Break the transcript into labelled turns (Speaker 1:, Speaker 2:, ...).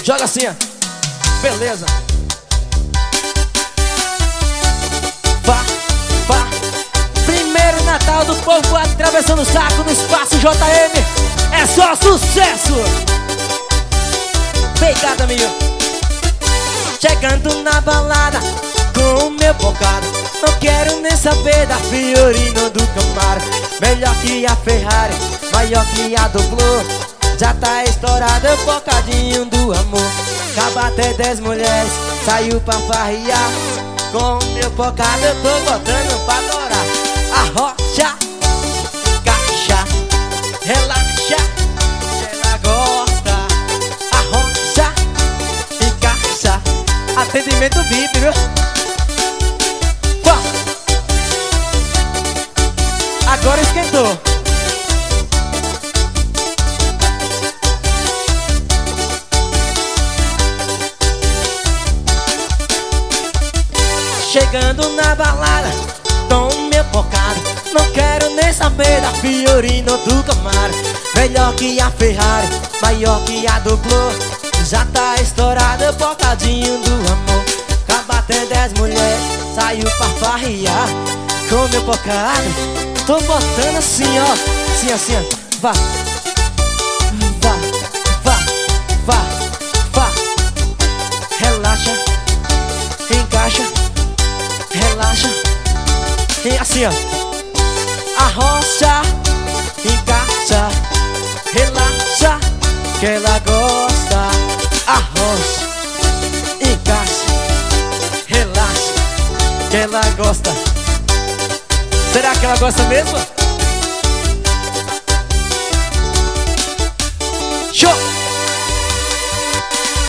Speaker 1: Joga assim, ó. Beleza. Vá, vá. Primeiro Natal do povo atravessando o saco no espaço JM. É só sucesso. Pegada, amigo. Chegando na balada com o meu bocado. Não quero nem saber da Fiorino do Camaro. Melhor que a Ferrari, maior que a do Blue. Já tá estourado o bocadinho do amor. Acaba até 10 mulheres, saiu pra farrear. Com o meu bocado eu tô botando pra adorar. Arrocha, caixa, relaxa, ela gosta. Arrocha e caixa. Atendimento VIP, viu? Pá. Agora esquentou. Chegando na balada, com meu bocado. Não quero nem saber da Fiorino do Camaro. Melhor que a Ferrari, maior que a do Blue. Já tá estourado o bocadinho do amor. Acaba até 10 mulheres, saiu pra farrear. Com meu bocado, tô botando assim, ó. Assim, assim, ó. Vá, vá, vá, vá, vá. Relaxa, encaixa, relaxa. E assim, ó. Arrocha, encaixa, relaxa, que ela gosta. Arrocha, encaixa, relaxa, que ela gosta. Será que ela gosta mesmo? Show!